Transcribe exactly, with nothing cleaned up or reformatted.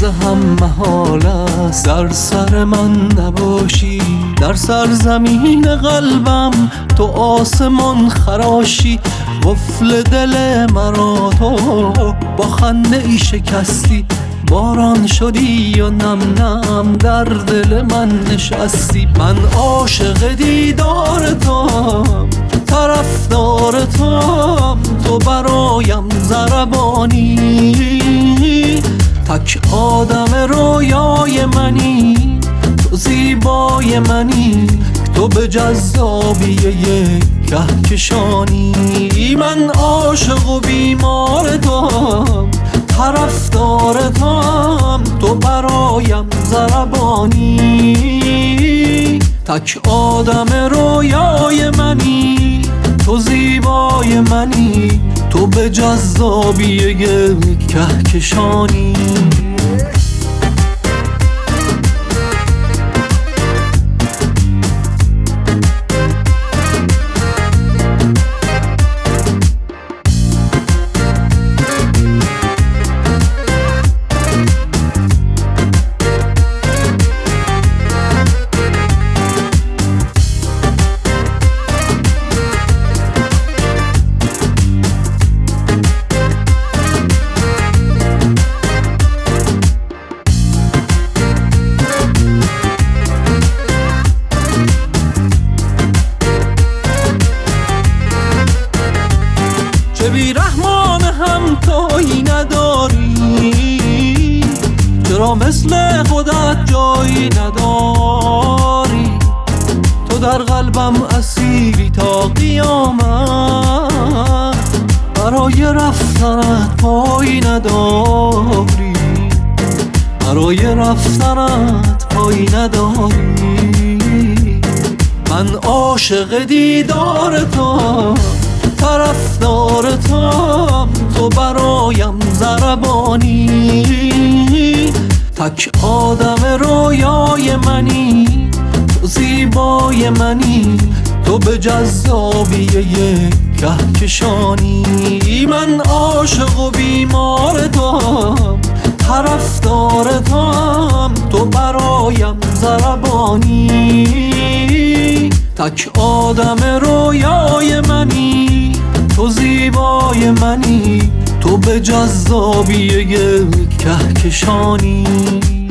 لحظه هم محال است در سر من نباشی. در سرزمین قلبم تو آسمان خراشی. قفل دل مرا تو با خنده ای شکستی. باران شدی و نم نم در دل من نشستی. من عاشق دیدار توام، طرفدار توام، تو برایم ضربانی. تک آدم رویای منی، تو زیبای منی، تو به جذابی یک کهکشانی. من عاشق و بیمار توام، طرفدار توام، تو برایم ضربانی. تک آدم رویای منی، تو زیبای منی، تو به جذابی یک کهکشانی. چه بیرحمان هم تویی نداری، چرا مثل خودت جایی نداری. تو در قلبم اسیری تا قیامت، برای رفتنت پایی نداری. برای رفتنت پایی نداری. من عاشق دیدار تو، طرفدار توام، تو برایم ضربانی. تک آدم رویای منی، تو زیبای منی، تو به جذابی یک کهکشانی. من عاشق و بیمار توام، طرفدار توام، تو برایم ضربانی. تک آدم رویای منی، تو زیبای منی، تو به جذابی یک کهکشانی.